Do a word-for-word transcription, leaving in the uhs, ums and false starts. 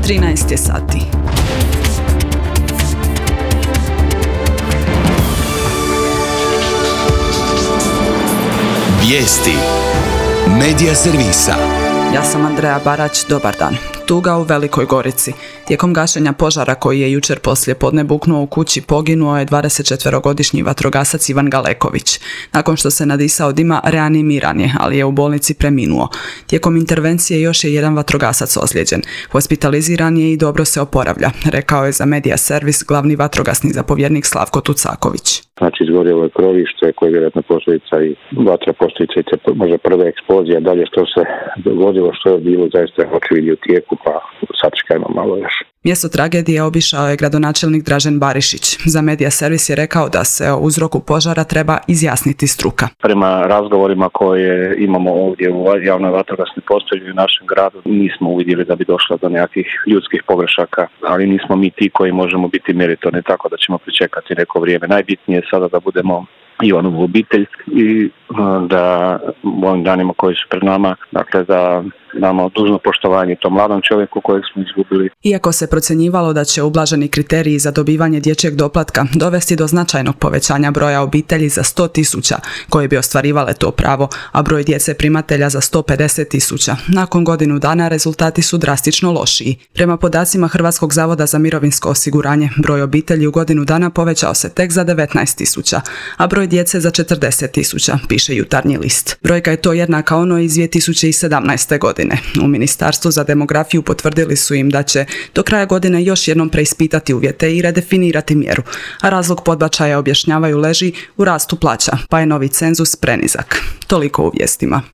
trinaest je sati. Vijesti Medija servisa. Ja sam Andreja Barać, dobar dan. Tuga u Velikoj Gorici. Tijekom gašenja požara koji je jučer poslije podne buknuo u kući poginuo je dvadesetčetverogodišnji vatrogasac Ivan Galeković. Nakon što se nadisao dima, reanimiran je, ali je u bolnici preminuo. Tijekom intervencije još je jedan vatrogasac ozlijeđen. Hospitaliziran je i dobro se oporavlja, rekao je za Medija servis glavni vatrogasni zapovjednik Slavko Tucaković. Znači, izgorjelo je krovište koje je vjerojatno posljedica i vatra, posljedica, možda prva eksplozija. Dalje što se dogodilo, što je bilo, zaista očevidi u tijeku, pa sačekajmo malo još. Mjesto tragedije obišao je gradonačelnik Dražen Barišić. Za Medija servis je rekao da se o uzroku požara treba izjasniti struka. Prema razgovorima koje imamo ovdje u javnoj vatrogasnoj postrojbi u našem gradu, nismo uvidjeli da bi došlo do nekakvih ljudskih pogrešaka, ali nismo mi ti koji možemo biti meritorni, tako da ćemo pričekati neko vrijeme. Najbitnije je sada da budemo Ivanovu obitelj i da u ovim danima koji su pred nama, dakle da damo dužno poštovanje tom mladom čovjeku kojeg smo izgubili. Iako se procjenjivalo da će ublaženi kriteriji za dobivanje dječjeg doplatka dovesti do značajnog povećanja broja obitelji za sto tisuća koje bi ostvarivale to pravo, a broj djece primatelja za sto pedeset tisuća, nakon godinu dana rezultati su drastično lošiji. Prema podacima Hrvatskog zavoda za mirovinsko osiguranje, broj obitelji u godinu dana povećao se tek za devetnaest tisuća, a broj djece za četrdeset tisuća, piše Jutarnji list. Brojka je to jednaka onoj iz dvije tisuće sedamnaeste. godine. U Ministarstvu za demografiju potvrdili su im da će do kraja godine još jednom preispitati uvjete i redefinirati mjeru, a razlog podbačaja, objašnjavaju, leži u rastu plaća, pa je novi cenzus prenizak. Toliko u vijestima.